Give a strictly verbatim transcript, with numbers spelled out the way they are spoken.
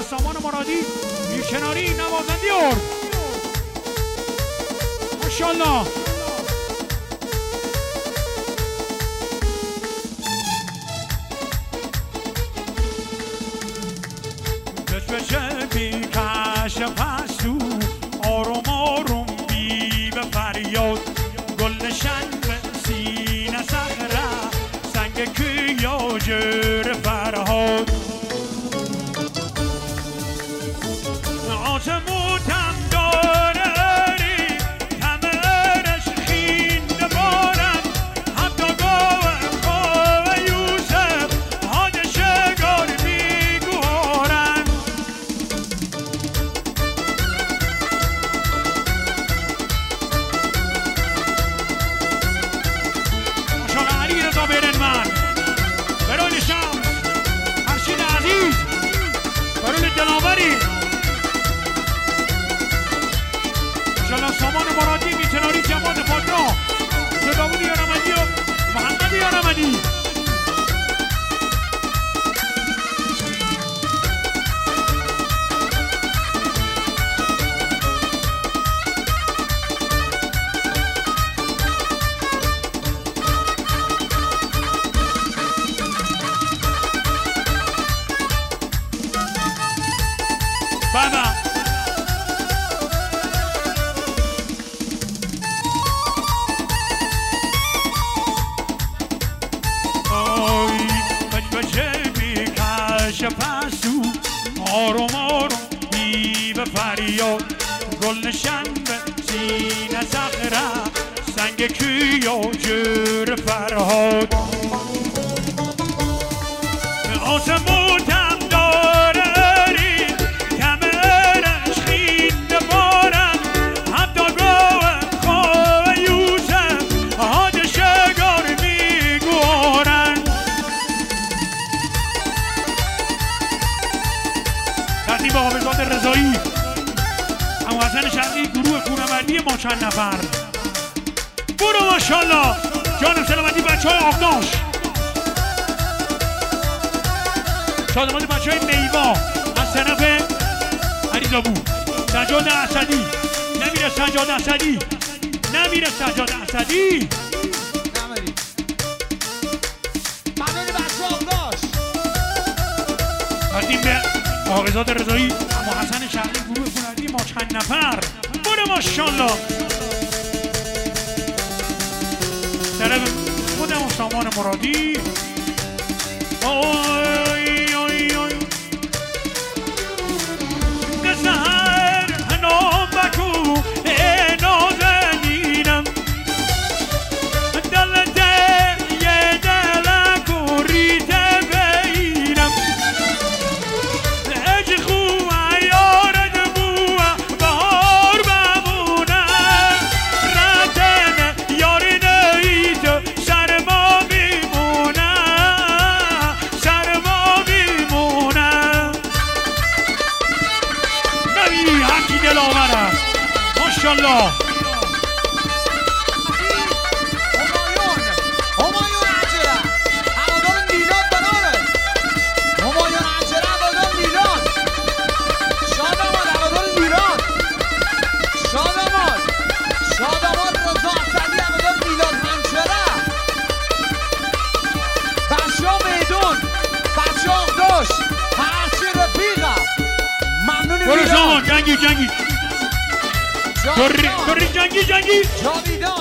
سامان مرادی بیکناری نوازندی ارد ماشاءالله. بشه بی کش پستو آروم آروم بی به فریاد گلشن به سینه صخره سنگ کیا جر فرهاد آتموتم داری تمرش خین بارم حتی گوه خواه یوسف حاد شگار میگوارن ماشاءالله علی رضا برنمن برول شمس فرشید عزیز برول دلاوری سامان مرادی بیکناری جماعت پادرا داوود یارمدی و محمد یارمدی بابا پسو آروم آروم بی به فریاد گلنشن به سینه صخره سنگ کیا جر فرهاد آسموتم داری کمرش خین بارم حتی گوه خواه یوسف حاد شگار میگوارن ترتیب حافظات رضایی اما حسن شرقی گروه کوهنوردی ما چند نفر برو ماشاءالله جانم سلامتی بچه های آبناش شادمانی بچه های میوا از طرف علیزابو سجاد اسدی نمیره سجاد اسدی نمیره سجاد اسدی نمیری ممنون بچه آبناش ترتیب به حافظات رضایی اما حسن شرقی گروه کوهنوردی ما چند نفر برو ماشاءالله طرف خودم سامان مرادی آی آی آی نسهر هنام بکو ای نازنینم دلته یه دلکو ریته بینم اج خواه یارد بوه بهار بمونه رتن یاری نیتو سرما بیمونه سرما بیمونه نبینی هرکی دلاوره ماشاءالله برو سامان جنگی جنگی توری توری جنگی جنگی جاویدان